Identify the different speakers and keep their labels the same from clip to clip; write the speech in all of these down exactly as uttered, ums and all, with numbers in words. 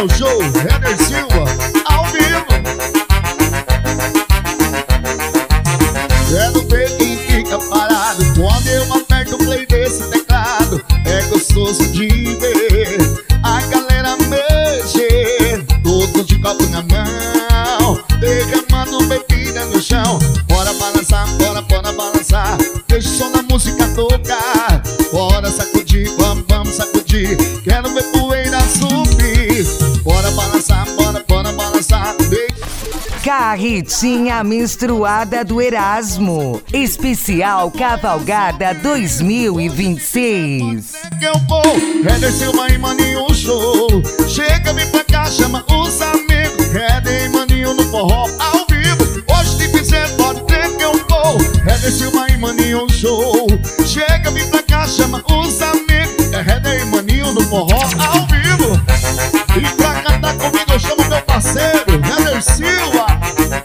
Speaker 1: Maninho Show, Éder Silva, ao vivo. Quero ver quem fica parado quando eu aperto o play desse teclado. É gostoso de ver a galera mexer, todos de copo na mão, derramando bebida no chão. Bora balançar, bora, bora balançar, deixa o som da música tocar. Bora sacudir, vamos, vamos sacudir, quero ver poeira subir. Bora balançar, bora, bora balançar.
Speaker 2: Carretinha Menstruada do Erasmo, especial Cavalgada dois mil e vinte e seis.
Speaker 1: Que eu vou, Éder Silva e Maninho Show. Chega, vem pra cá, chama os amigos. Éder e Maninho no forró ao vivo. Hoje te fizer, pode crer que eu vou. Éder Silva e Maninho Show. Chega, vem pra cá, chama os amigos. É Éder e Maninho no forró ao vivo. E pra cantar comigo eu chamo meu parceiro Éder Silva.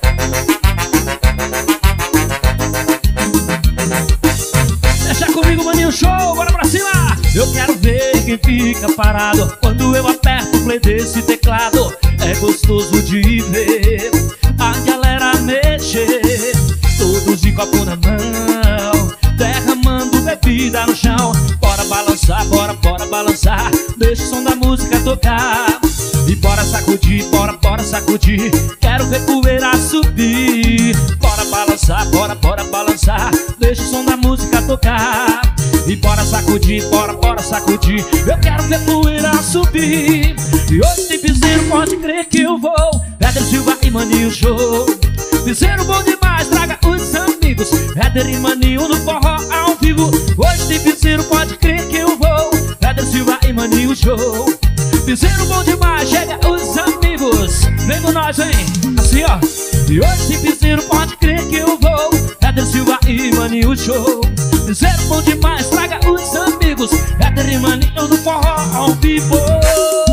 Speaker 3: Deixa comigo, Maninho Show, bora pra cima! Eu quero ver quem fica parado quando eu aperto o play desse teclado. É gostoso de ver a galera mexer, todos de copo na mão, derramando bebida no chão. Bora balançar, bora, bora balançar, deixa o som da música tocar. E bora sacudir, bora, bora sacudir, quero ver poeira subir. Bora balançar, bora, bora balançar, deixa o som da música tocar. E bora sacudir, bora, bora sacudir, eu quero ver poeira subir. E hoje tem piseiro, pode crer que eu vou. Éder Silva e Maninho Show. Piseiro bom demais, traga os amigos. Éder e Maninho no forró ao vivo. Hoje tem piseiro, pode crer que eu vou. Éder Silva e Maninho Show. Piseiro bom demais, chega os amigos. Vem com nós, hein? Assim, ó. E hoje tem piseiro, pode crer que eu vou. Éder Silva e Maninho Show. Piseiro bom demais, traga os amigos. Éder e Maninho no forró ao vivo.